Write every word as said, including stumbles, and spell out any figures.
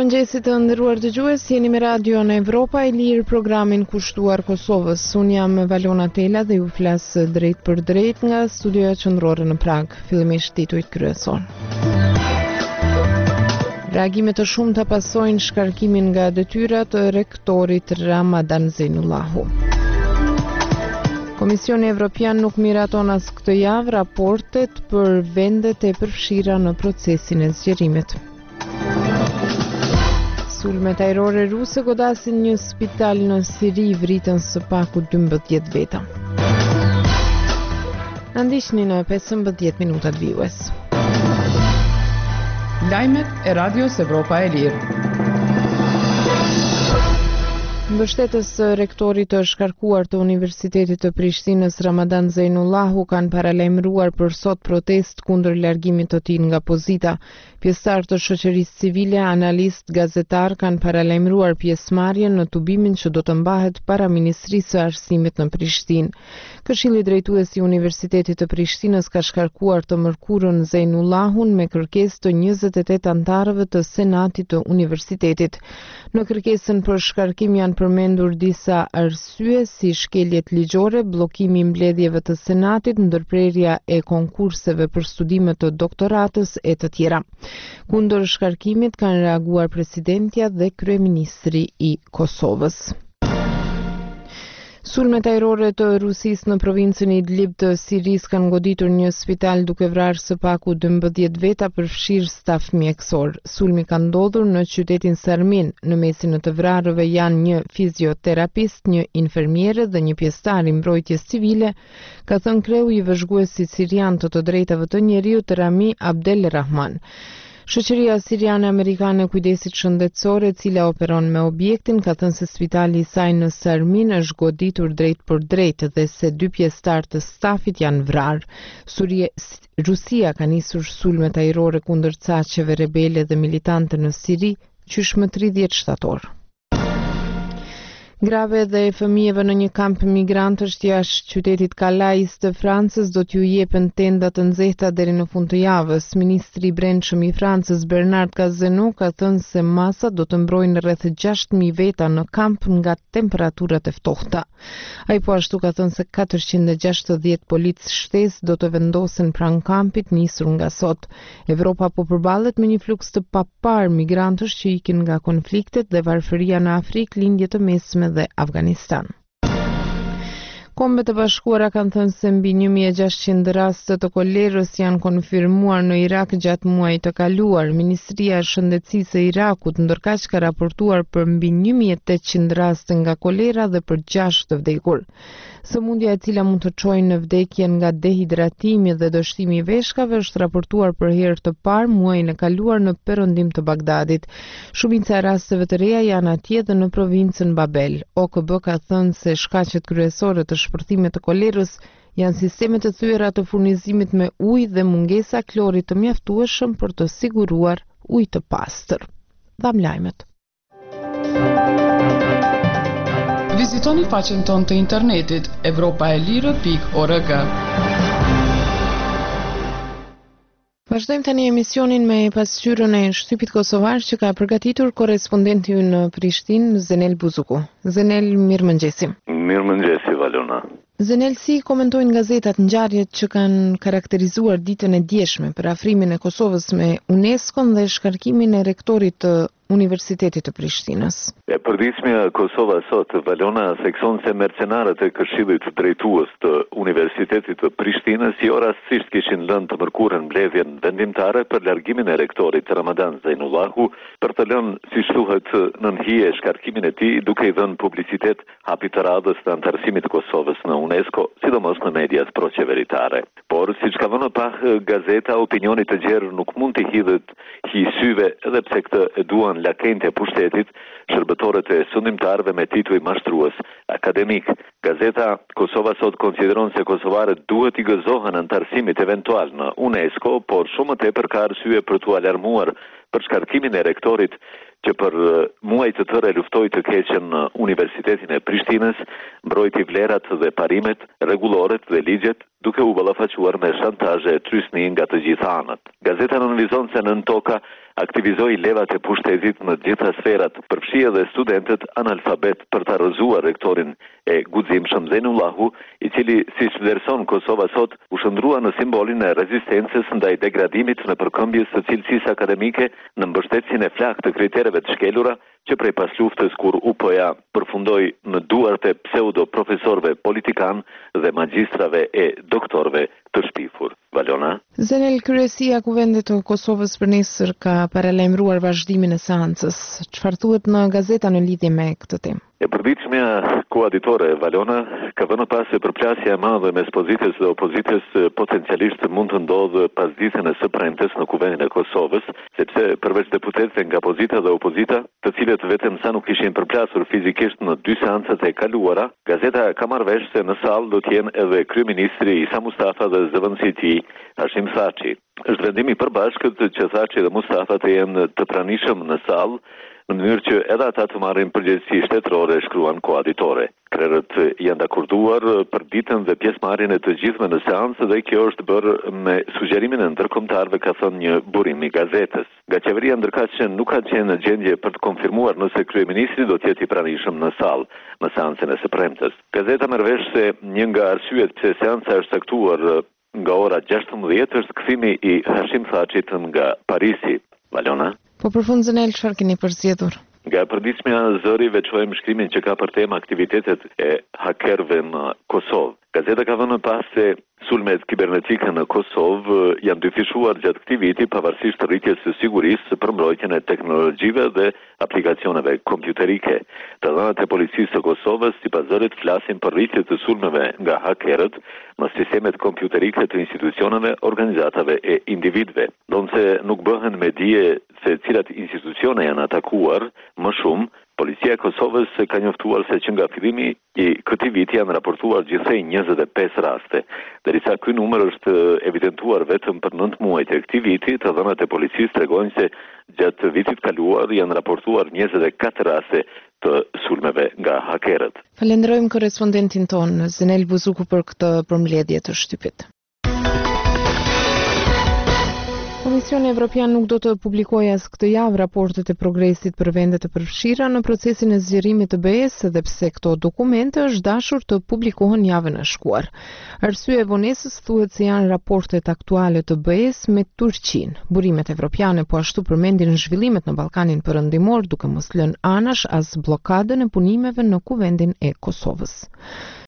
Mirëmëngjesit të nderuar dëgjues, jeni me Radio në Evropa e Lirë, programin kushtuar Kosovës. Unë jam Valona Tela dhe ju flas drejt për drejt nga studioja qendrore në Prag. Fillimisht titujt kryesor. Reagime të shumta pasojnë shkarkimin nga detyrat të rektorit Ramadan Zeinullahu. Komisioni Evropian nuk miraton as këtë javë raportet për vendet e përfshira në procesin e zgjerimit. Sulmet ajrore ruse godasin një spital në Siri, vritën së paku dymbëdhjetë veta. Na ndiqni në pesëmbëdhjetë minutat vijues. Lajmet e Radios Evropa e Lirë. Mbështetës rektorit të shkarkuar të Universitetit të Prishtinës Ramadan Zeinullahu kanë paralajmëruar për sot protest kundër largimit të tij nga pozita. Pjesëtar të shoqërisë civile, analist, gazetar kanë paralajmëruar pjesëmarrjen në tubimin që do të mbahet para Ministrisë së Arsimit në Prishtinë. Këshilli drejtues i Universitetit të Prishtinës ka shkarkuar të mërkurën Zeinullahun me kërkesë të njëzet e tetë anëtarëve të Senatit të Universitetit. Në kërkesën për shkarkim janë përmendur disa arsye si shkeljet ligjore, bllokimi i mbledhjeve të Senatit, ndërprerja e konkurseve për studime të doktoratës e të tjera. Kundër shkarkimit kanë reaguar presidentja dhe kryeministri i Kosovës. Sulmet ajrore të Rusisë në provincën e Idlib të Sirisë kanë goditur një spital duke vrarë së paku dymbëdhjetë veta, përfshirë staf mjekësor. Sulmi ka ndodhur në qytetin Sarmin. Në mesin e të vrarëve janë një fizioterapist, një infermiere dhe një pjesëtar i mbrojtjes civile, ka thënë kreu i vëzhguesit sirian të të drejtave të njeriut Rami Abdel Rahman. Shoqëria Siriane Amerikane e Kujdesit Shëndetësor, e cila operon me objektin, ka thënë se spitali i saj në Sarmin është goditur drejt për drejt dhe se dy pjesëtar të stafit janë vrarë. Surie, Rusia ka nisur sulmet ajrore kundër caqeve rebele dhe militante në Siri, qysh më tridhjetë shtator. Grave dhe fëmijëve në një kamp migrantësh jashtë qytetit Calais të Francës do t'ju jepen tenda të nxehta deri në fund të javës. Ministri i Brendshëm i Francës Bernard Cazeneuve ka thënë se masat do të mbrojnë rreth gjashtë mijë veta në kamp nga temperaturat e ftohta. Ai po ashtu ka thënë se katërqind e gjashtëdhjetë policë shtesë do të vendosen pranë kampit nisur nga sot. Evropa po përballet me një fluks të papar migrantësh që ikin nga konfliktet dhe varfëria në Afrikë, lindje të mesme dhe Afganistan. Kombet e Bashkuara kanë thënë se mbi një mijë e gjashtëqind raste të kolerës janë konfirmuar në Irak gjatë muajit të kaluar. Ministria e Shëndetësisë e Irakut ndërkaq ka raportuar për mbi një mijë e tetëqind raste nga kolera dhe për gjashtë të vdekur. Sëmundja e cila mund të çojë në vdekje nga dehidratimi dhe dështimi i veshkave është raportuar për herë të parë muajin e kaluar në perëndim të Bagdadit. Shumica e rasteve të reja janë atje dhe në provincën Babel. O K B ka thënë se shkaqet kryesore të shpërthimit të kolerës janë sistemet e thyera të furnizimit me ujë dhe mungesa klorit të mjaftueshëm për të siguruar ujë të pastër. Dham lajmet. Vizitoni faqen tonë të internetit evropaelire pikë org. Vazhdojmë tani emisionin me pasqyrën e shtypit kosovar që ka përgatitur korrespondenti ynë në Prishtinë, Zenel Buzuku. Zenel, mirëmëngjesi. Mirëmëngjesi, Valona. Zenel, si komentojnë gazetat ngjarjet që kanë karakterizuar ditën e djeshme për afrimin e Kosovës me UNESCO dhe shkarkimin e rektorit të Universitetit të Prishtinës? E përditshmja Kosova sot, Valona, thekson se mercenarët e Këshillit drejtues të Universitetit të Prishtinës jo rastësisht kishin lënë të mërkurën mbledhjen vendimtare për largimin e rektorit Ramadan Zeinullahu, për të lënë, siç thuhet, nën hije shkarkimin e tij, duke i dhënë publicitet hapit të radhës të antarësimit të Kosovës në UNESCO, sidomos në mediat proqeveritare. Por, siç ka vënë pah gazeta, opinioni të gjerë nuk mund të hidhet hi syve edhe pse këtë e duan lakejnë e pushtetit, shërbëtorët e sundimtarëve me titull mashtrues akademik. Gazeta Kosova sot konsideron se kosovarët duhet i gëzohen antarësimit eventual në UNESCO, por shumë më tepër ka arsye për t'u alarmuar për shkarkimin e rektorit që për muaj të tërë luftoi të keqen në Universitetin e Prishtinës, mbrojti vlerat dhe parimet, rregulloret dhe ligjet, duke u ballafaquar me shantazhe e trysni nga të gjitha anët. Gazeta analizon se nën toka aktivizoi levat e pushtetit në gjitha sferat, përfshi edhe studentët analfabet për ta rrëzuar rektorin e guximshëm Zenullahu, i cili si vlerëson Kosova sot u shndrua në simbolin e rezistencës ndaj degradimit në përkëmbjes së cilësisë akademike në mbështetjen e flakë të kritereve të shkelura që prej pas luftës kur U P A përfundoi në duart e pseudo profesorëve politikan dhe magjistrave e doktorëve të shpifur. Valona? Zenel, kryesia kuvendit të Kosovës për nesër ka paralajmëruar vazhdimin e seancës. Çfarë thuhet në gazeta në lidhje me këtë temë? E përditshmja koaditore Valona ka vënë pas se përplasja e madhe mes pozitës dhe opozitës potencialisht mund të ndodhë pas ditën e së premtes në kuvendin e Kosovës, sepse përveç deputetëve nga pozita dhe opozita, të cilët vetëm sa nuk ishin përplasur fizikisht në dy seancat e kaluara, gazeta ka marrë vesh se në sallë do të jenë edhe kryeministri Isa Mustafa dhe zëvendësi i tij Hashim Thaçi. Është vendimi i përbashkët që Thaçi dhe Mustafa të jenë të pranishëm në sallë, në mënyrë që edhe ata të marrin përgjegjësi shtetërore, shkruan koaditore. Krerët janë dakorduar për ditën dhe pjesëmarrjen e të gjithëve në seancë dhe kjo është bërë me sugjerimin e ndërkombëtarëve, ka thënë një burim i gazetës. Nga qeveria ndërkaq që nuk ka qenë në gjendje për të konfirmuar nëse kryeministri do të jetë i pranishëm në sallë në seancën e së premtes. Gazeta merr vesh se një nga arsyet pse seanca është caktuar nga ora gjashtëmbëdhjetë është kthimi i Hashim Thaçit nga Parisi. Valona? Po përfund Zenel, çfarë keni përzgjedhur? Nga përditshmja zëri veçojmë shkrimin që ka për temë aktivitetet e hakerëve në Kosovë. Gazeta ka vënë pas se sulmet kibernetike në Kosovë janë dyfishuar gjatë këtij viti pavarësisht rritjes së sigurisë për mbrojtjen e teknologjive dhe aplikacioneve kompjuterike. Të dhënat e policisë së Kosovës sipas zërit flasin për rritje të sulmeve nga hakerët në sistemet kompjuterike të institucioneve, organizatave e individëve. Ndonse nuk bëhen me dije se cilat institucione janë atakuar më shumë, policia e Kosovës ka njoftuar se që nga fillimi i këtij viti janë raportuar gjithsej njëzet e pesë raste. Derisa ky numër është evidentuar vetëm për nëntë muajt e këtij viti, të dhënat e policisë tregojnë se gjatë vitit kaluar janë raportuar njëzet e katër raste të sulmeve nga hakerët. Falenderojmë korrespondentin tonë Zenel Buzuku për këtë përmbledhje të shtypit. Komisioni Evropian nuk do të publikojë as këtë javë raportet e progresit për vendet e përfshira në procesin e zgjerimit të B E-s, edhe pse këto dokumente është dashur të publikohen javën e shkuar. Arsye e vonesës thuhet se janë raportet aktuale të B E-s me Turqinë. Burimet evropiane po ashtu përmendin zhvillimet në Ballkanin Perëndimor, duke mos lënë anash as bllokadën e punimeve në kuvendin e Kosovës.